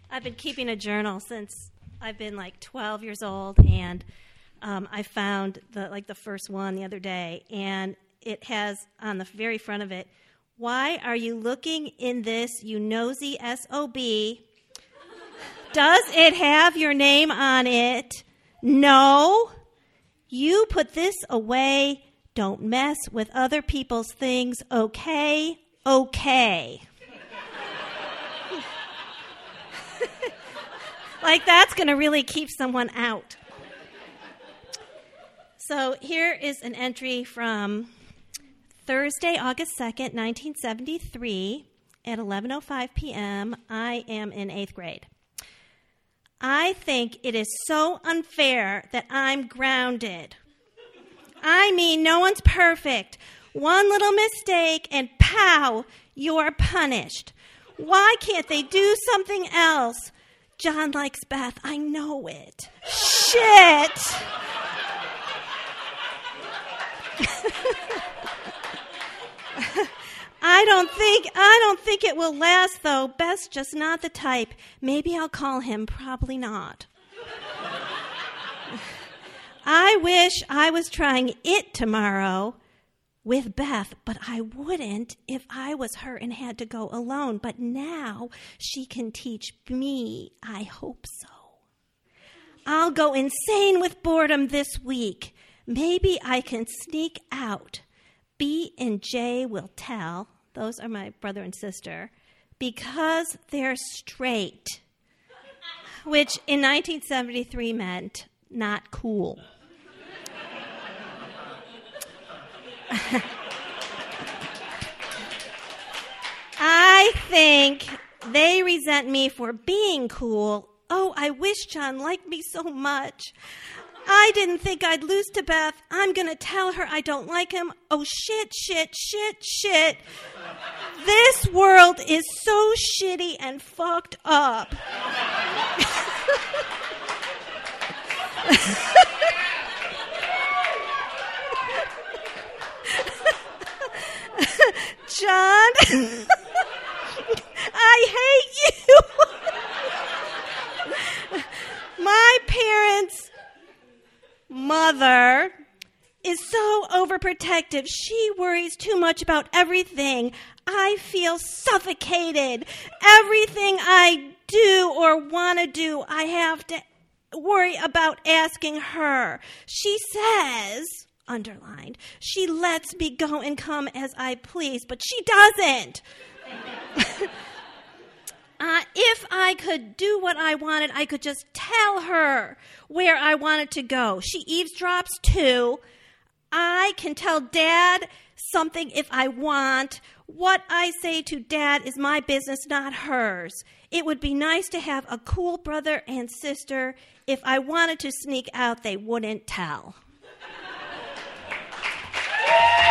I've been keeping a journal since I've been like 12 years old, and I found the first one the other day, and it has on the very front of it, "Why are you looking in this, you nosy SOB? Does it have your name on it? No. You put this away. Don't mess with other people's things, okay? Okay." Like that's going to really keep someone out. So here is an entry from Thursday, August 2nd, 1973 at 11:05 p.m. I am in 8th grade. "I think it is so unfair that I'm grounded. I mean, no one's perfect. One little mistake and pow, you're punished. Why can't they do something else? John likes Beth. I know it. Shit." I don't think it will last, though. Beth's just not the type. Maybe I'll call him. Probably not. I wish I was trying it tomorrow with Beth, but I wouldn't if I was her and had to go alone. But now she can teach me. I hope so. I'll go insane with boredom this week. Maybe I can sneak out. B and J will tell, those are my brother and sister, because they're straight, which in 1973 meant not cool. I think they resent me for being cool. Oh, I wish John liked me so much. I didn't think I'd lose to Beth. I'm going to tell her I don't like him. Oh, shit, shit, shit, shit. This world is so shitty and fucked up. John, I hate you. My parents' mother is so overprotective. She worries too much about everything. I feel suffocated. Everything I do or want to do, I have to worry about asking her. She says, underlined, she lets me go and come as I please, but she doesn't. If I could do what I wanted, I could just tell her where I wanted to go. She eavesdrops too. I can tell Dad something if I want. What I say to Dad is my business, not hers. It would be nice to have a cool brother and sister. If I wanted to sneak out, they wouldn't tell.